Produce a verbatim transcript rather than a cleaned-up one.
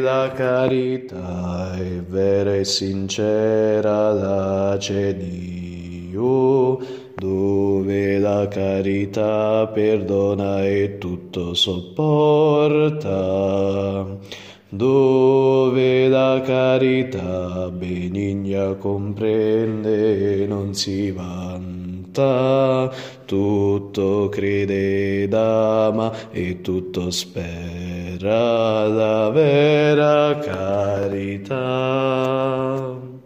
la carità è vera e sincera la c'è Dio, dove la carità perdona e tutto sopporta, dove la carità benigna comprende e non si vanta, tutto crede ed ama e tutto spera la vera carità.